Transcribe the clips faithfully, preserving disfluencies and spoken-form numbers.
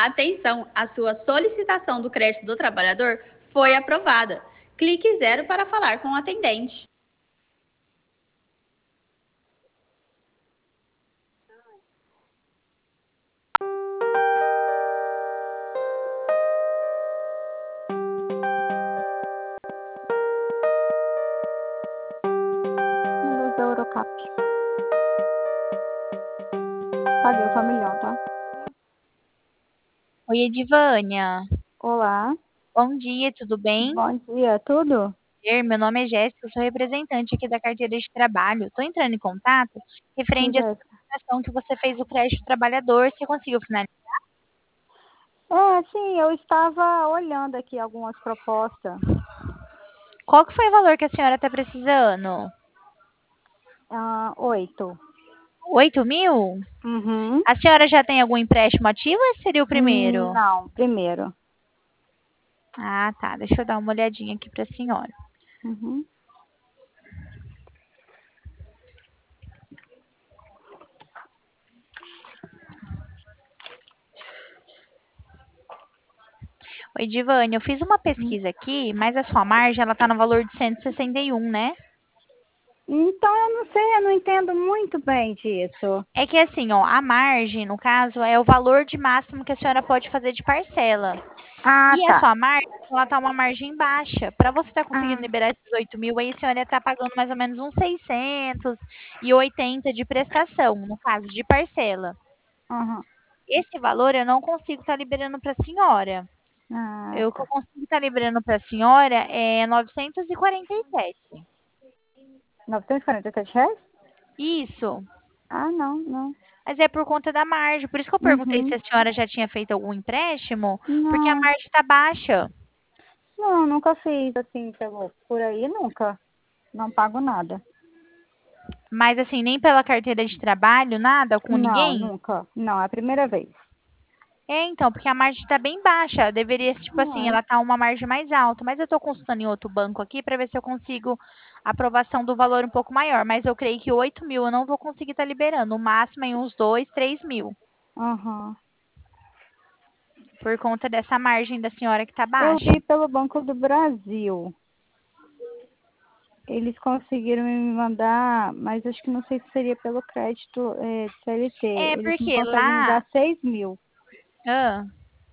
Atenção, a sua solicitação do crédito do trabalhador foi aprovada. Clique zero para falar com o atendente. Luz da Eurocap. Paguei o familhão, tá? Oi, Edivânia. Olá. Bom dia, tudo bem? Bom dia, tudo? Meu nome é Jéssica, eu sou representante aqui da carteira de trabalho. Estou entrando em contato Sim, referente à Jéssica. solicitação que você fez o crédito trabalhador. Você conseguiu finalizar? É, sim, eu estava olhando aqui algumas propostas. Qual que foi o valor que a senhora está precisando? Ah, oito. Oito mil? Uhum. A senhora já tem algum empréstimo ativo ou esse seria o Hum, primeiro? Não, primeiro. Ah, tá. Deixa eu dar uma olhadinha aqui para a senhora. Uhum. Oi, Edivânia, eu fiz uma pesquisa aqui, mas a sua margem ela está no valor de cento e sessenta e um, né? Então, eu não sei, eu não entendo muito bem disso. É que assim, ó, a margem, no caso, é o valor de máximo que a senhora pode fazer de parcela. Ah, E a tá. sua margem, ela tá uma margem baixa. Para você estar conseguindo Ah, liberar esses oito mil, aí a senhora ia estar pagando mais ou menos uns seiscentos e oitenta de prestação, no caso, de parcela. aham. Esse valor eu não consigo estar liberando para a senhora. Ah, Eu, o que eu tá. consigo estar liberando para a senhora é novecentos e quarenta e sete. novecentos e quarenta e sete reais? Isso. Ah, não, não. Mas é por conta da margem. Por isso que eu perguntei se Uhum. a senhora já tinha feito algum empréstimo, porque a Não, margem está baixa. não, nunca fiz assim, pelo, por aí, nunca. Não pago nada. Mas assim, nem pela carteira de trabalho, nada com Não, ninguém? nunca. Não, é a primeira vez. É, então, porque a margem está bem baixa. Deveria, tipo assim, Não ela tá uma margem mais alta. Mas eu estou consultando em outro banco aqui para ver se eu consigo aprovação do valor um pouco maior. Mas eu creio que oito mil eu não vou conseguir estar liberando. O máximo em uns dois, três mil. é. Aham. Por conta dessa margem da senhora que tá Eu baixa. vi pelo Banco do Brasil. Eles conseguiram me mandar, mas acho que não sei se seria pelo crédito é, de C L T. É, Eles me porque conseguem me lá. dar seis mil. Ah,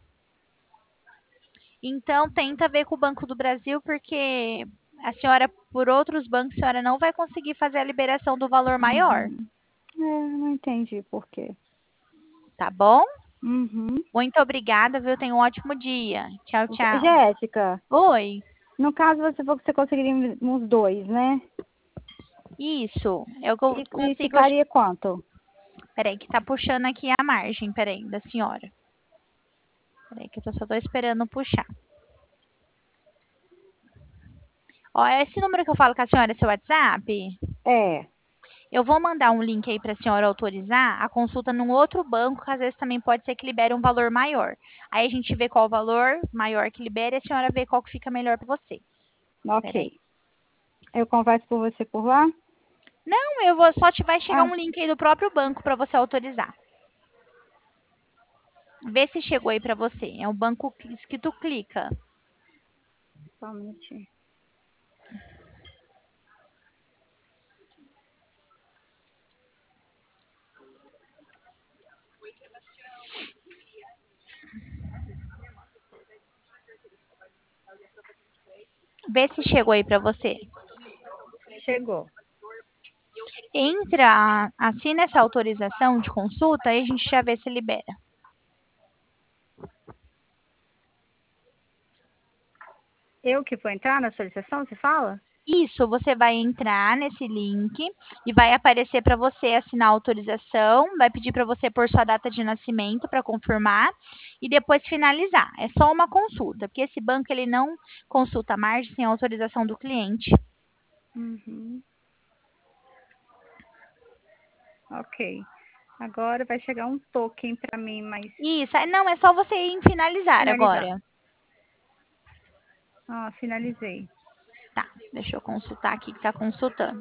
então, tenta ver com o Banco do Brasil, porque a senhora, por outros bancos, a senhora não vai conseguir fazer a liberação do valor maior, Uhum. É, não entendi por quê. tá bom? Uhum. Muito obrigada, viu? Tenha um ótimo dia. Tchau, tchau. Jéssica, Oi, no caso você falou que você conseguiria uns dois, né? isso. É o que eu E, e consigo. ficaria quanto? Peraí, que tá puxando aqui a margem, peraí, da senhora. Peraí, que eu só tô esperando puxar. Ó, esse número que eu falo com a senhora é seu WhatsApp? É. Eu vou mandar um link aí para a senhora autorizar a consulta num outro banco, que às vezes também pode ser que libere um valor maior. Aí a gente vê qual o valor maior que libere e a senhora vê qual que fica melhor para você. Peraí. Ok. Eu converso com você por lá? Não, eu vou só te vai chegar Ah, um link aí do próprio banco para você autorizar. Vê se chegou aí para você. É um banco que que tu clica. só um minutinho. Vê se chegou aí para você. Chegou. Entra, assina essa autorização de consulta e a gente já vê se libera. Eu que vou entrar na solicitação, você fala? Isso, você vai entrar nesse link e vai aparecer para você assinar a autorização, vai pedir para você pôr sua data de nascimento para confirmar e depois finalizar. É só uma consulta, porque esse banco ele não consulta a margem sem autorização do cliente. Uhum. Ok. Agora vai chegar um token para mim, mas Isso, é- não, é só você ir em finalizar finalizar. agora. Ah, finalizei. Tá, deixa eu consultar aqui que tá consultando.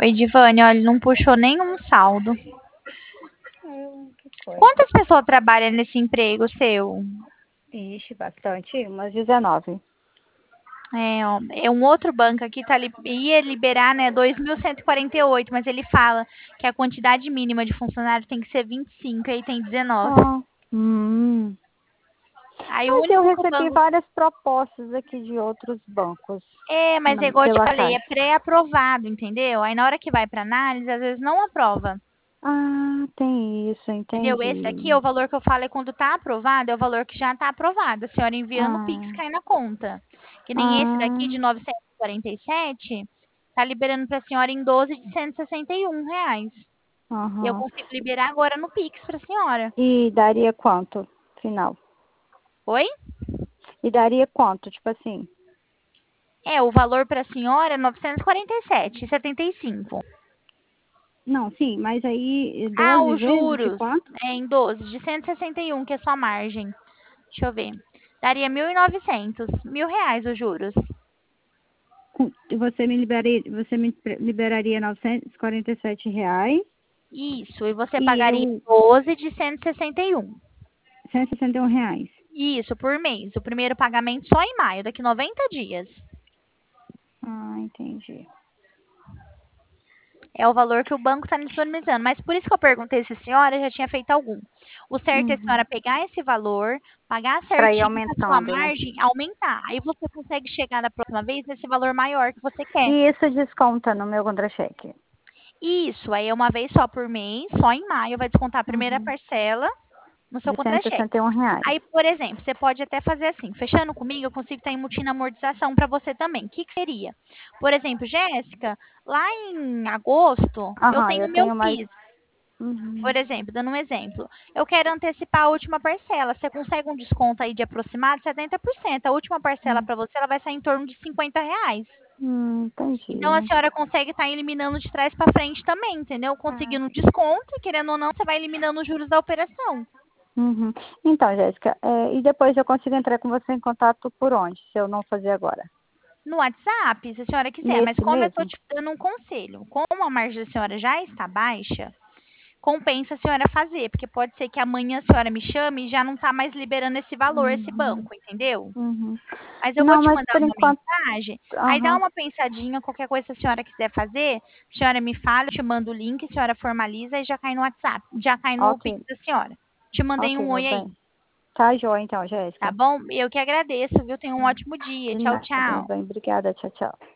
Oi, Divane, olha, não puxou nenhum saldo. Que coisa. Quantas pessoas trabalham nesse emprego seu? Ixi, bastante. Umas dezenove. É, ó, é um outro banco aqui tá li- ia liberar, né, dois mil cento e quarenta e oito, mas ele fala que a quantidade mínima de funcionários tem que ser vinte e cinco, aí tem dezenove. Ah, hum. Aí o Mas eu único recebi banco várias propostas aqui de outros bancos é, mas é na- igual eu te pela falei, é Caixa. pré-aprovado, entendeu? Aí na hora que vai para análise, às vezes não aprova. Ah, tem isso, Entendeu? Esse aqui é entendi. o valor que eu falo é quando tá aprovado, é o valor que já tá aprovado. A senhora enviando o Pix Ah, cai na conta. Que nem esse daqui de ah, novecentos e quarenta e sete, tá liberando pra senhora em doze de cento e sessenta e um reais. E eu aham. consigo liberar agora no Pix pra senhora. E daria quanto, final? Oi? E daria quanto, tipo assim? É, o valor pra senhora é novecentos e quarenta e sete reais e setenta e cinco. Não, sim, mas aí Ah, doze os vezes de juros quanto? é em doze de cento e sessenta e um, que é sua margem. Deixa eu ver. Daria mil e novecentos, mil reais os juros. Com- Você me liberaria, você me pre- liberaria novecentos e quarenta e sete reais Isso, e você e pagaria eu doze de cento e sessenta e um. cento e sessenta e um reais. Isso, por mês. O primeiro pagamento só em maio, daqui noventa dias. Ah, entendi. É o valor que o banco está disponibilizando. Mas por isso que eu perguntei se a senhora já tinha feito algum. O certo é a Uhum. senhora pegar esse valor, pagar Para ir certinho a sua aumentando, né? margem, aumentar. Aí você consegue chegar da próxima vez nesse valor maior que você quer. E isso desconta no meu contra-cheque. Isso, aí é uma vez só por mês, só em maio vai descontar a primeira Uhum. parcela no seu De cento e contra-cheque. sessenta e um reais. Aí, por exemplo, você pode até fazer assim, fechando comigo, eu consigo estar embutindo amortização para você também. O que, que seria? Por exemplo, Jéssica, lá em agosto, eu Aham, tenho eu meu tenho mais. PIS. Uhum. Por exemplo, dando um exemplo, eu quero antecipar a última parcela. Você consegue um desconto aí de aproximado setenta por cento. A última parcela Hum, para você, ela vai sair em torno de cinquenta reais. hum, Então, a entendi. senhora consegue estar eliminando de trás para frente também, entendeu? Ah. Conseguindo desconto e, querendo ou não, você vai eliminando os juros da operação. Uhum. Então, Jéssica, é, e depois eu consigo entrar com você em contato por onde, se eu não fazer agora? No WhatsApp, se a senhora quiser, mas Nesse como eu estou mesmo? te dando um conselho, como a margem da senhora já está baixa, compensa a senhora fazer, porque pode ser que amanhã a senhora me chame e já não está mais liberando esse valor, esse Uhum. banco, entendeu? Uhum. Mas eu vou Não, te mas mandar por uma enquanto. mensagem, aí dá Aham. uma pensadinha, qualquer coisa que a senhora quiser fazer, a senhora me fala, eu te mando o link, a senhora formaliza e já cai no WhatsApp, já cai no Ok. Pix da senhora. Te mandei Ok, um meu oi aí, bem. Tá joia, então, tá Jéssica. bom? Eu que agradeço, viu? Tenha um ótimo dia. De Tchau, nada, meu tchau. bem. Obrigada. Tchau, tchau.